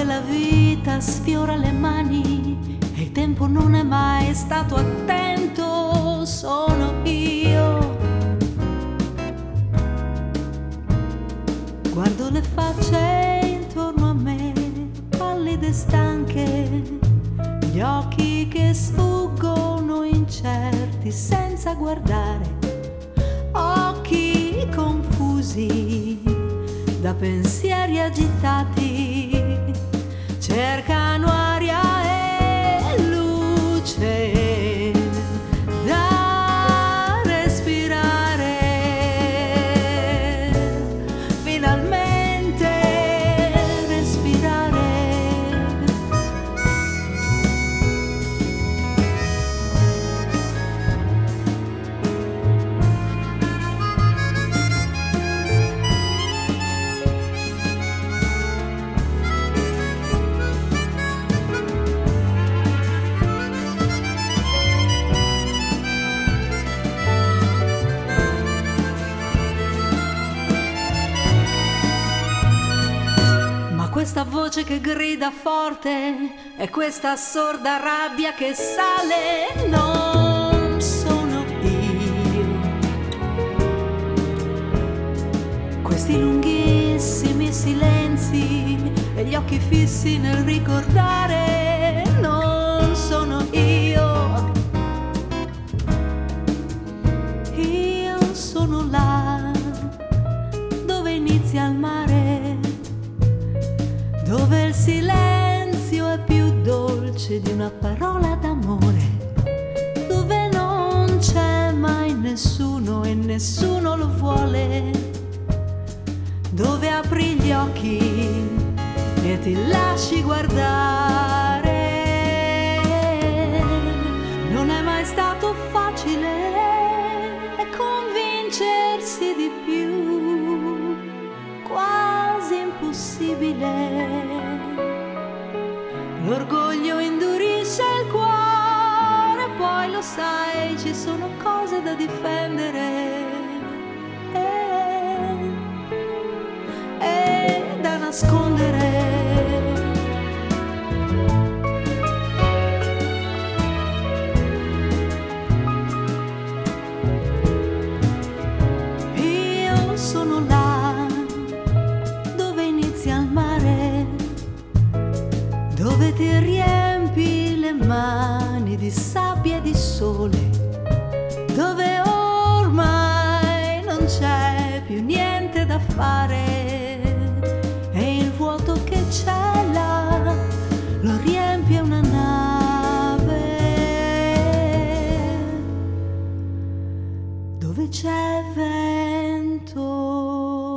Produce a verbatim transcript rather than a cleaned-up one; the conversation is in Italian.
la vita sfiora le mani e il tempo non è mai stato attento, sono io. Guardo le facce intorno a me, pallide e stanche, gli occhi che sfuggono incerti senza guardare, occhi confusi da pensieri agitati, cercano aria e luce da respirare. Finalmente respirare. Questa voce che grida forte e questa sorda rabbia che sale non sono io. Questi lunghissimi silenzi e gli occhi fissi nel ricordare non sono io. Io sono là dove inizia il mare, dove il silenzio è più dolce di una parola d'amore, dove non c'è mai nessuno e nessuno lo vuole, dove apri gli occhi e ti lasci guardare. Non è mai stato facile convincersi di più, quasi impossibile. L'orgoglio indurisce il cuore, poi lo sai, ci sono cose da difendere e, e da nascondere. Io sono là dove inizia il mare, dove ti riempi le mani di sabbia e di sole, dove ormai non c'è più niente da fare e il vuoto che c'è là lo riempie una nave, dove c'è vento.